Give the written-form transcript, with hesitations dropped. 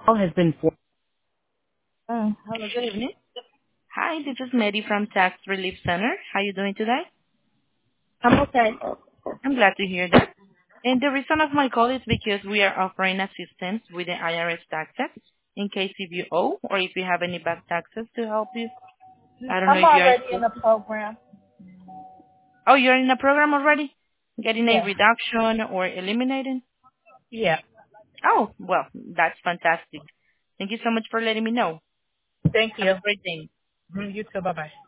Call has been for. Hello, good evening. Hi, this is Mary from Tax Relief Center. How are you doing today? I'm okay. I'm glad to hear that. And the reason of my call is because we are offering assistance with the IRS taxes in case if you owe or if you have any bad taxes to help you. I don't know I'm if you are already in still. the program. Oh, you're in a program already? Getting a Yeah. reduction or eliminating? Yeah. Oh, well, that's fantastic. Thank you so much for letting me know. Thank Have a you. great day. You too. Bye bye.